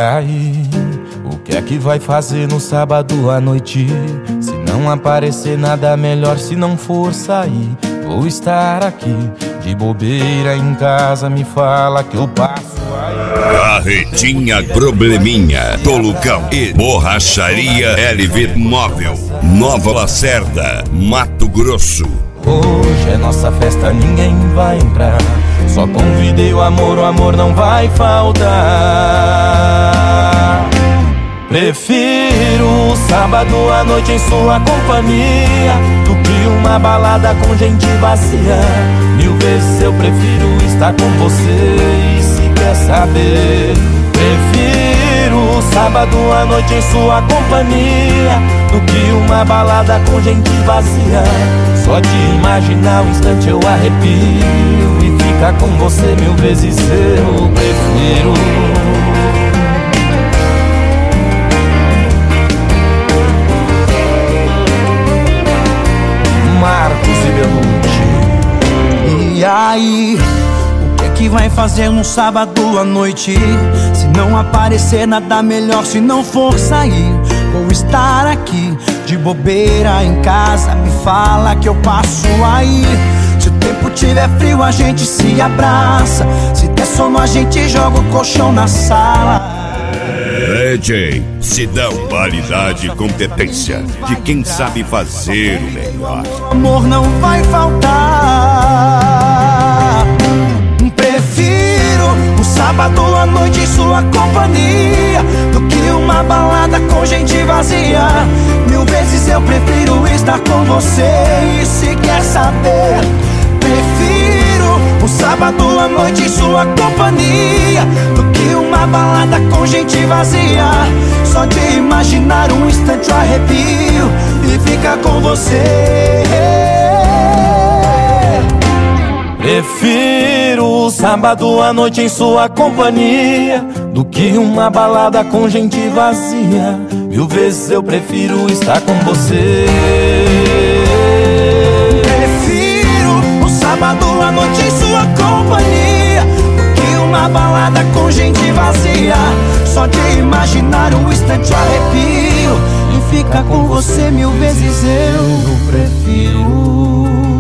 aí, o que é que vai fazer no sábado à noite? Se não aparecer nada melhor, se não for sair, vou estar aqui de bobeira em casa. Me fala que eu passo aí. Carretinha Probleminha do Lucão e Borracharia LV Móvel, Nova Lacerda, Mato Grosso. Hoje é nossa festa, ninguém vai entrar. Só convidei o amor não vai faltar. Prefiro sábado à noite em sua companhia do que uma balada com gente vazia. Mil vezes eu prefiro estar com você. E se quer saber, prefiro sábado à noite em sua companhia do que uma balada com gente vazia. Só de imaginar o instante eu arrepio. E ficar com você mil vezes eu prefiro. Marcos e Belucci. E aí, o que é que vai fazer no sábado à noite? Se não aparecer nada melhor, se não for sair, vou estar aqui de bobeira em casa. Me fala que eu passo aí. Se o tempo tiver frio a gente se abraça. Se der sono a gente joga o colchão na sala. DJ Sidão, qualidade e competência de quem sabe fazer o melhor. Amor não vai faltar. Prefiro um sábado à noite em sua companhia do que uma balada com gente vazia. Mil vezes eu prefiro estar com você. E se quer saber, prefiro um sábado à noite em sua companhia do que uma balada com gente vazia. Só de imaginar um instante eu arrepio e ficar com você. Prefiro sábado à noite em sua companhia do que uma balada com gente vazia. Mil vezes eu prefiro estar com você. Prefiro um sábado à noite em sua companhia do que uma balada com gente vazia. Só de imaginar um instante eu arrepio e ficar com você mil vezes eu prefiro.